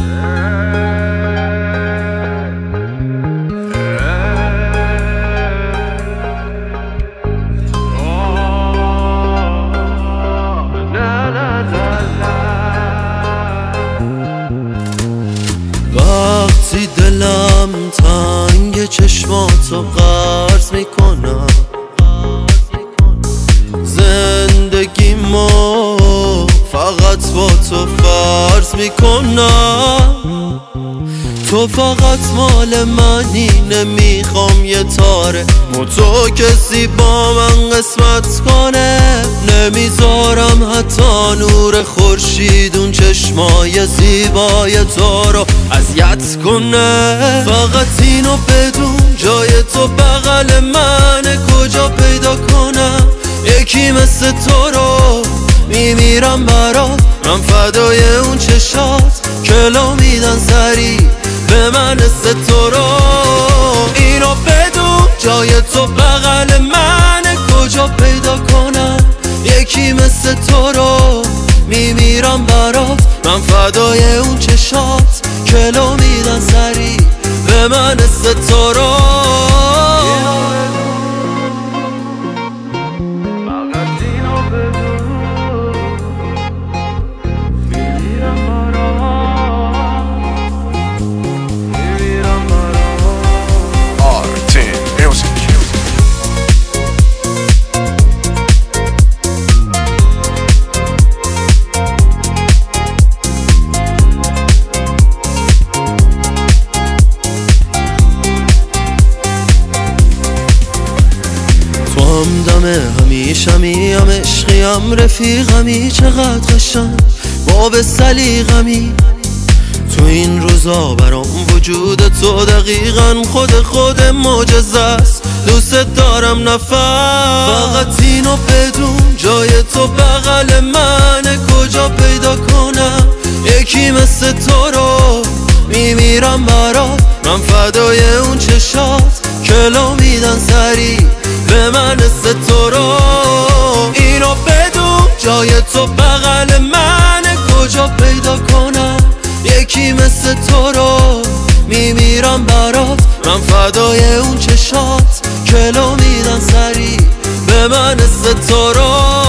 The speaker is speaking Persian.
وقتی دلم تنگ چشماتو قرض میکنم، زندگیمو فقط با تو فرض میکنم. تو فقط مال منی، نمیخوام یه تاره تو کسی با من قسمت کنه. نمیذارم حتی نور خورشید اون چشمای زیبای تو رو اذیت کنه. فقط اینو بدون جای تو بغل منه، کجا پیدا کنم یکی مثل تو رو؟ میمیرم برات، من فدای اون چشات که لو میدن سری به من تو رو. اینو بدون جای تو بغل منه، کجا پیدا کنم یکی مثل تو رو؟ میمیرم برات، من فدای اون چشات که لو میدن سری به من تو رو. هم دم همیشمی، هم عشقی، هم رفیقمی، چقدر قشنگ باب سلیقمی. تو این روزا برام وجود تو دقیقا خود معجزه است. دوست دارم نفر، فقط اینو بدون جای تو بغل منه، کجا پیدا کنم یکی مثل تو رو؟ میمیرم برات، من فدای اون چشات که لو میدن سری به من تو رو. اینو بدون جای تو بغل منه، کجا پیدا کنم یکی مثل تو رو؟ میمیرم برات، من فدای اون چشات که لو میدن سری به من تو رو.